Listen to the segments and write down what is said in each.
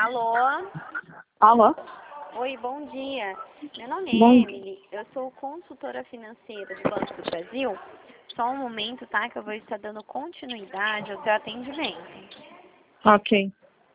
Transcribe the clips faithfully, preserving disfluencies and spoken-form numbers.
Alô? Alô? Oi, bom dia. Meu nome é Bom Emily, eu sou consultora financeira do Banco do Brasil. Só um momento, tá? Que eu vou estar dando continuidade ao seu atendimento. Ok.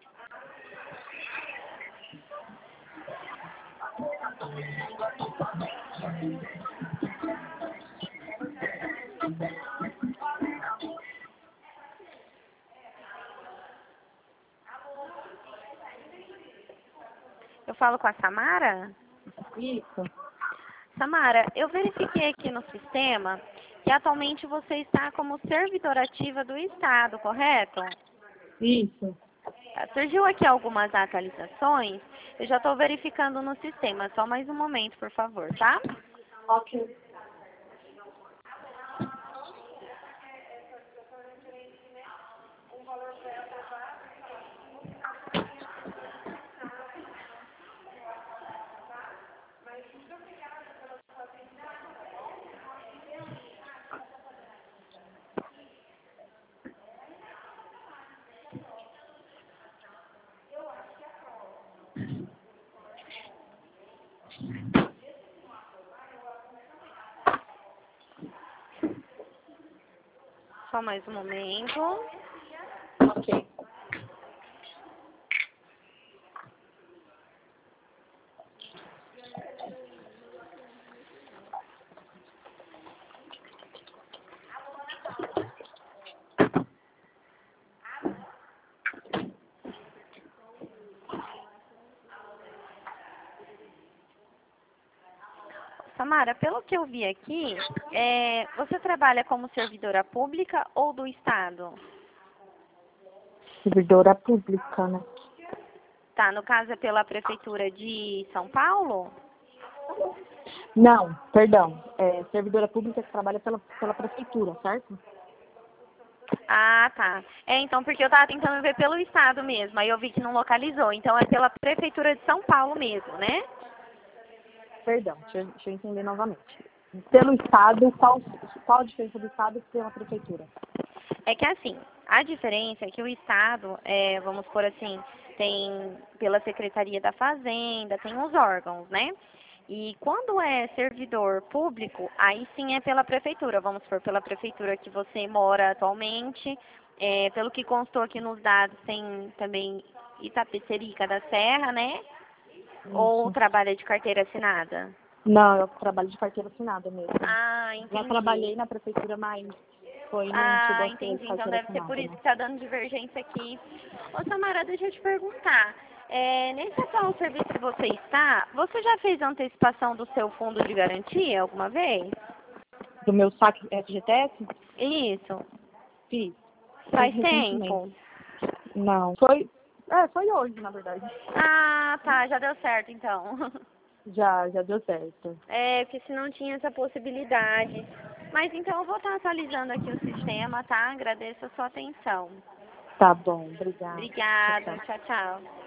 Eu falo com a Samara? Isso. Samara, eu verifiquei aqui no sistema que atualmente você está como servidora ativa do Estado, correto? Isso. Surgiu aqui algumas atualizações, eu já estou verificando no sistema. Só mais um momento, por favor, tá? Ok. Só mais um momento. Ok. Samara, pelo que eu vi aqui, é, você trabalha como servidora pública ou do Estado? Servidora pública, né? Tá, no caso é pela Prefeitura de São Paulo? Não, perdão. É servidora pública que trabalha pela, pela prefeitura, certo? Ah, tá. É, então, porque eu tava tentando ver pelo Estado mesmo, aí eu vi que não localizou. Então é pela Prefeitura de São Paulo mesmo, né? Perdão, deixa, eu- deixa eu entender novamente. Pelo Estado, qual, qual a diferença do Estado pela prefeitura? É que assim, a diferença é que o Estado, é, vamos por assim, tem pela Secretaria da Fazenda, tem os órgãos, né? E quando é servidor público, aí sim é pela prefeitura. Vamos por pela prefeitura que você mora atualmente. É, pelo que constou aqui nos dados, tem também Itapecerica da Serra, né? Ou Isso. trabalha de carteira assinada? Não, eu trabalho de carteira assinada mesmo. Ah, Já entendi. trabalhei na prefeitura, mas foi, não chegou Ah, a ser entendi. Então carteira deve ser assinada, por isso né? que está dando divergência aqui. Ô, Samara, deixa eu te perguntar. É, nesse atual serviço que você está, você já fez antecipação do seu fundo de garantia alguma vez? Do meu saque F G T S? Isso. Fiz. Fiz Faz recentemente. tempo? Não. Foi, é, foi hoje, na verdade. Ah, tá. Já deu certo, então. Já, já deu certo. É, porque se não tinha essa possibilidade. Mas então eu vou estar atualizando aqui o sistema, tá? Agradeço a sua atenção. Tá bom, obrigada. Tchau, Obrigada. tchau. Tchau, tchau.